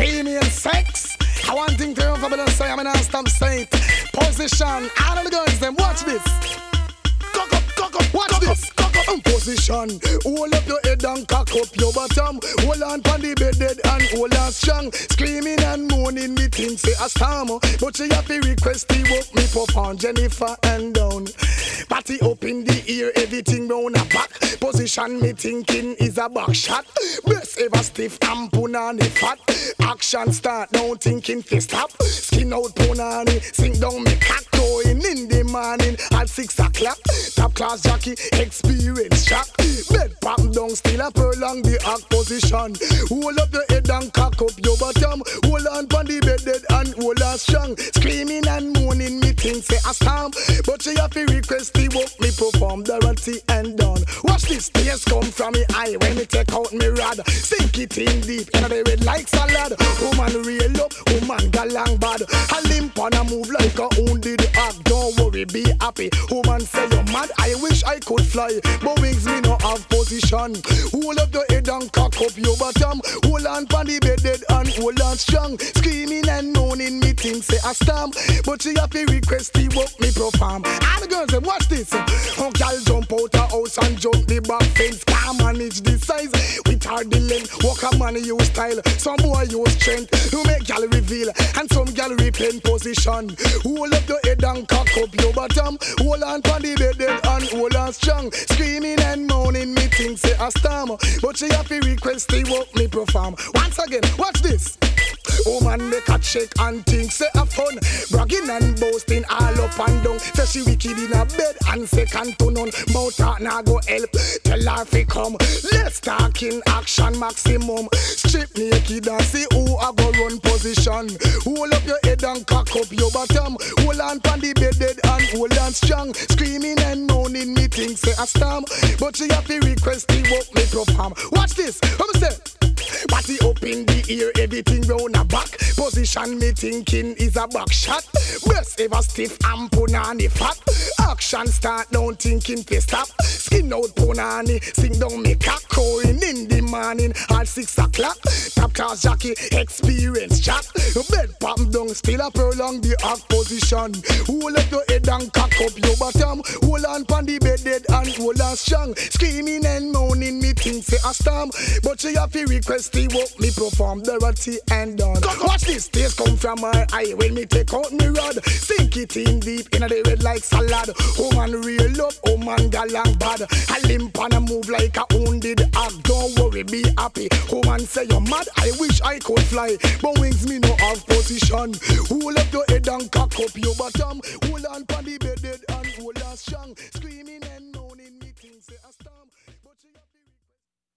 female sex. I want thing to over the say I'm in a stamp state. Position, all of the girls them watch this. Watch this. Position. Hold up your head and cock up your bottom. Hold on pon the bed dead and hold on strong. Screaming and moaning, me think say a storm. But she have to request the work me perform. Jennifer and down. Party up in the ear, everything round a back. Position me thinking is a back shot. Breast ever stiff and punani fat. Action start now thinking to stop. Skin out punani, sink down me cock. Going in the morning at 6 o'clock. Top class jockey, experience shock. Bed pop down, still a prolong the act position. Hold up your head and cock up your bottom. Hold on pon the bed dead and hold on strong. Screaming and moaning, me think say a storm. But she have to request the work me perform. Dorothy and done. Watch this tears come from me eye when me take out me rod. Sink it in deep, and they red like salad. Woman real up, woman galang bad. A limp on a move like a wounded hog. Don't worry, be happy. Woman say you're mad, I wish I could fly, but wings me no have position. Hold up your head and cock up your bottom. Hold on pon the bed dead and hold on strong. Screaming and moaning, me think say a storm. But she have to request the work me perform. And the girls say watch this. Oh girl jump out her house and jump the back fence. Can't manage the size with her the length. Walk a man use style, some boy use strength. You make girl reveal and some girl replay position. Hold up your head and cock up your bottom. Hold on pon the bed dead and hold on strong. Screaming and moaning, me think say a storm. But she have to request the work me perform. Once again, watch this. Oh man, make a shake and think say a fun. Bragging and boasting all up and down. Say she wicked in a bed and second to none. Mouth talk nah go help, tell her fi come. Let's talk in action maximum. Strip naked and see who a go run position. Hold up your head and cock up your bottom. Hold on pon the bed dead and hold on strong. Screaming and moaning, me think say a storm. But she have to request the work me perform. Watch this, come say. Body up in the ear, everything round a back. Position me thinking is a back shot. Breast ever stiff and punani fat. Action start down thinking to stop. Skin out punani, sing down me cock. Going in the morning at 6 o'clock. Top class jockey, experience chat. Bed pop down, still a prolong the act position. Hold up your head and cock up your bottom. Hold on pon the bed dead and hold on strong. Screaming and moaning, me think say a storm. But she have to request the work me perform. Dorothy and done. Watch this, tears come from my eye when me take out me rod. Sink it in deep, in the red like salad. Woman real up, woman galang bad. A limp and a move like a wounded hog. Don't worry, be happy. Woman say you're mad, I wish I could fly, but wings me no have position. Hold up your head and cock up your bottom.